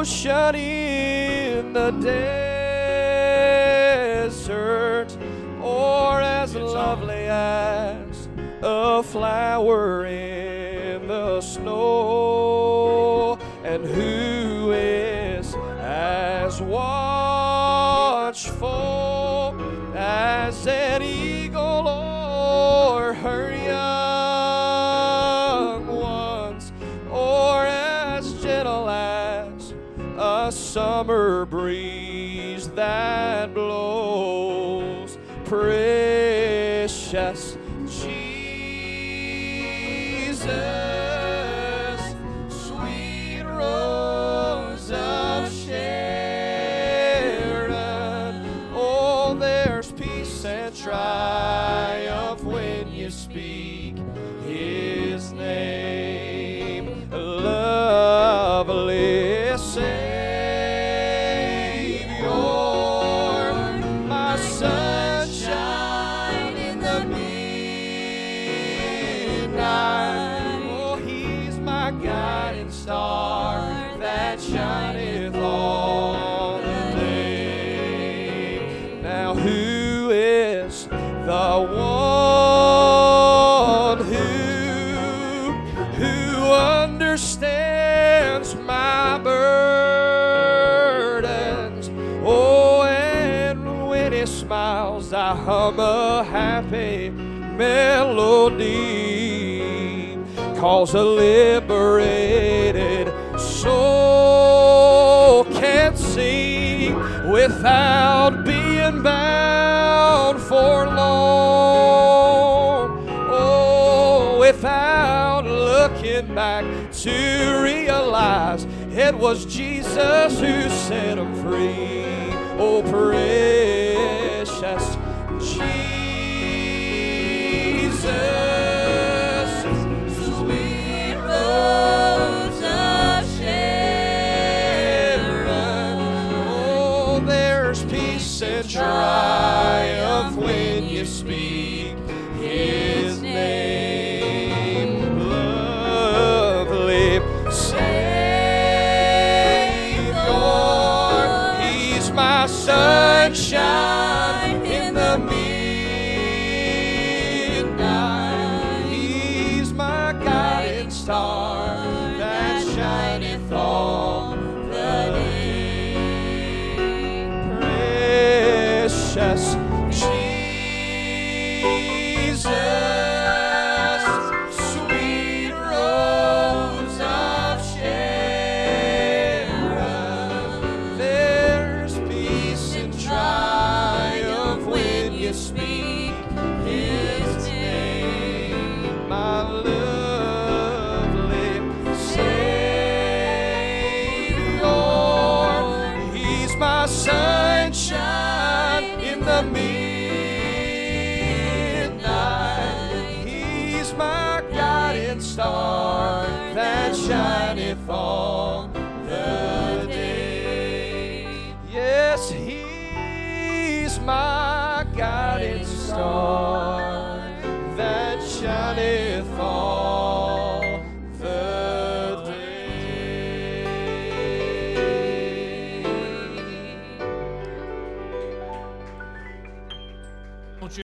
ocean in the desert, or as lovely as a flower in the snow, and who is as watchful as an eagle o'er her young ones, or as gentle as a summer breeze that blows. Precious Jesus, sweet rose of Sharon. Oh, there's peace and triumph when you speak His name. Lovely Savior, my sunshine in the midnight. Oh, He's my guiding star that shineth all the day. Now who is the one who understands my burdens? Oh, and when He smiles, I hum a happy melody, 'cause a liberated soul can't sing without being bound for long. Oh, without looking back to realize it was Jesus who set him free. Oh, precious Jesus, sweet rose of Sharon. Oh, there's peace and triumph when you speak His name. Lovely Savior, He's my sunshine in the midnight. He's my guiding star that shineth all the day. Precious Jesus, sweet rose of Sharon. There's peace and triumph when you speak His name. My lovely Savior, He's my sunshine in the midnight. He's my guiding star that shineth all the day. Yes, He's my guiding star